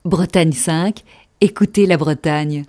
Bretagne 5, écoutez la Bretagne.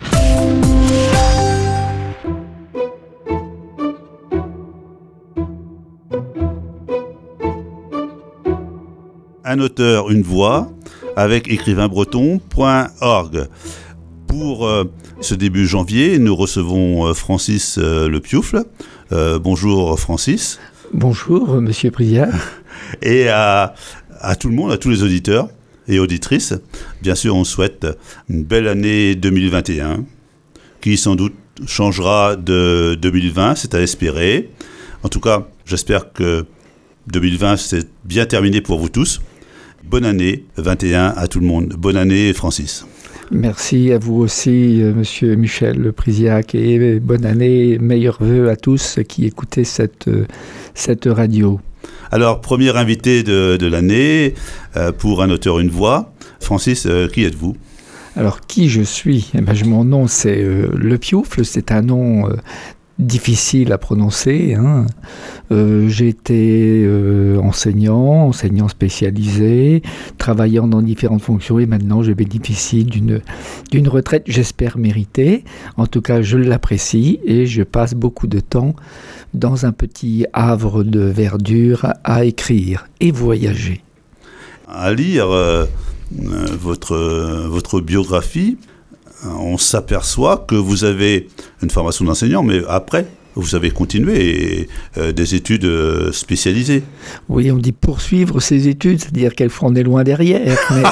Un auteur, une voix, avec écrivainbreton.org. Pour ce début janvier, nous recevons Francis Le Pioufle. Bonjour Francis. Bonjour Monsieur Priat. Et à tout le monde, à tous les auditeurs et auditrices, bien sûr on souhaite une belle année 2021 qui sans doute changera de 2020, c'est à espérer. En tout cas, j'espère que 2020 c'est bien terminé pour vous tous. Bonne année 21 à tout le monde. Bonne année Francis. Merci à vous aussi, Monsieur Michel Le Prisiac, et bonne année, meilleurs vœux à tous qui écoutez cette radio. Alors, premier invité de l'année pour un auteur, une voix. Francis, qui êtes-vous ? Alors, qui je suis ? Mon nom, c'est Le Pioufle, c'est un nom difficile à prononcer. J'ai été enseignant spécialisé, travaillant dans différentes fonctions, et maintenant je bénéficie d'une retraite, j'espère méritée. En tout cas, je l'apprécie et je passe beaucoup de temps dans un petit havre de verdure à écrire et voyager. À lire votre biographie, on s'aperçoit que vous avez une formation d'enseignant, mais après, vous avez continué des études spécialisées. Oui, on dit poursuivre ses études, c'est-à-dire qu'on est loin derrière. Mais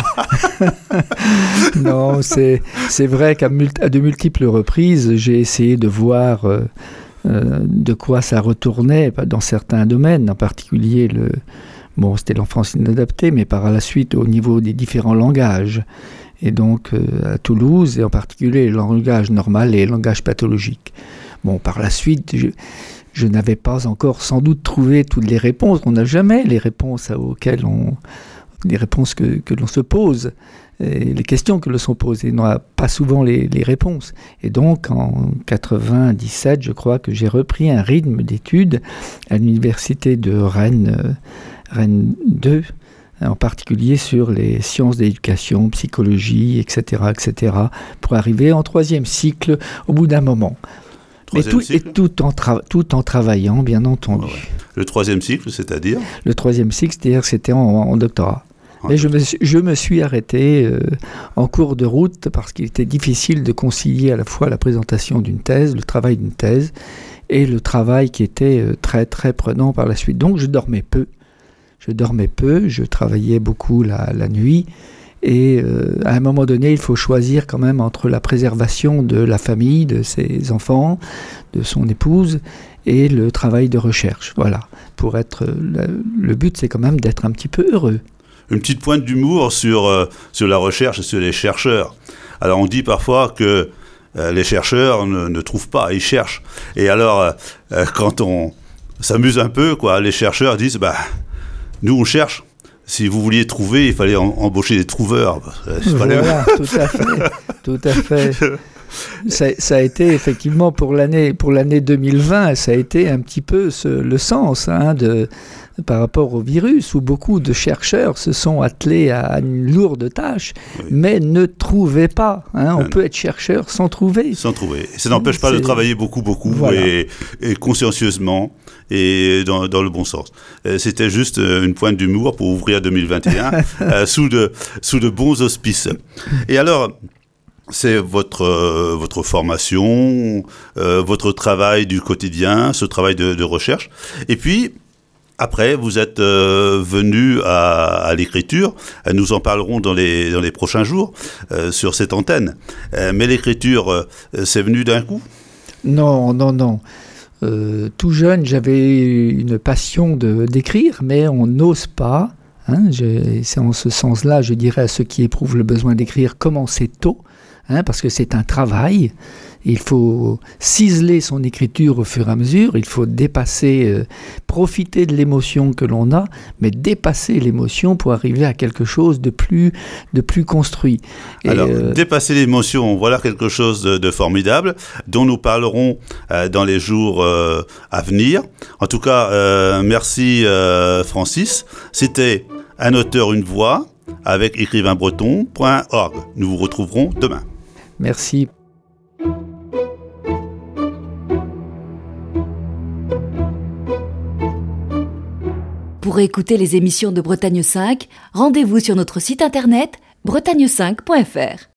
non, c'est vrai qu'à de multiples reprises, j'ai essayé de voir de quoi ça retournait dans certains domaines, en particulier c'était l'enfance inadaptée, mais par la suite au niveau des différents langages. Et donc à Toulouse, et en particulier le langage normal et le langage pathologique. Par la suite, je n'avais pas encore sans doute trouvé toutes les réponses. On n'a jamais les réponses les réponses que l'on se pose, et les questions que l'on se pose, et on n'a pas souvent les réponses. Et donc en 97, je crois que j'ai repris un rythme d'études à l'université de Rennes 2, en particulier sur les sciences d'éducation, psychologie, etc., pour arriver en 3e cycle au bout d'un moment. Tout en travaillant, bien entendu. Ouais. Le 3e cycle, c'est-à-dire ? Le 3e cycle, c'est-à-dire que c'était en doctorat. Mais je me suis arrêté en cours de route parce qu'il était difficile de concilier à la fois la présentation d'une thèse, le travail d'une thèse, et le travail qui était très, très prenant par la suite. Donc je dormais peu, je travaillais beaucoup la nuit, et à un moment donné, il faut choisir quand même entre la préservation de la famille, de ses enfants, de son épouse, et le travail de recherche. Voilà, le but, c'est quand même d'être un petit peu heureux. Une petite pointe d'humour sur la recherche et sur les chercheurs. Alors on dit parfois que les chercheurs ne trouvent pas, ils cherchent. Et alors, quand on s'amuse un peu, les chercheurs disent nous on cherche. Si vous vouliez trouver, il fallait embaucher des trouveurs. Voilà, tout à fait. Ça a été effectivement pour l'année 2020, ça a été un petit peu le sens par rapport au virus, où beaucoup de chercheurs se sont attelés à une lourde tâche, oui, mais ne trouvaient pas. On peut être chercheur sans trouver. Sans trouver. Ça n'empêche pas de travailler beaucoup, voilà, et consciencieusement et dans le bon sens. C'était juste une pointe d'humour pour ouvrir 2021 sous de bons auspices. Et alors, c'est votre formation, votre travail du quotidien, ce travail de recherche. Et puis, après, vous êtes venu à l'écriture. Nous en parlerons dans les prochains jours sur cette antenne. Mais l'écriture, c'est venu d'un coup ? Non. Tout jeune, j'avais une passion d'écrire, mais on n'ose pas. C'est en ce sens-là, je dirais à ceux qui éprouvent le besoin d'écrire, commencez tôt, parce que c'est un travail. Il faut ciseler son écriture au fur et à mesure, il faut profiter de l'émotion que l'on a, mais dépasser l'émotion pour arriver à quelque chose de plus construit. Alors, dépasser l'émotion, voilà quelque chose de formidable, dont nous parlerons dans les jours à venir. En tout cas, merci Francis. C'était un auteur, une voix, avec écrivainbreton.org. Nous vous retrouverons demain. Merci. Pour écouter les émissions de Bretagne 5, rendez-vous sur notre site internet bretagne5.fr.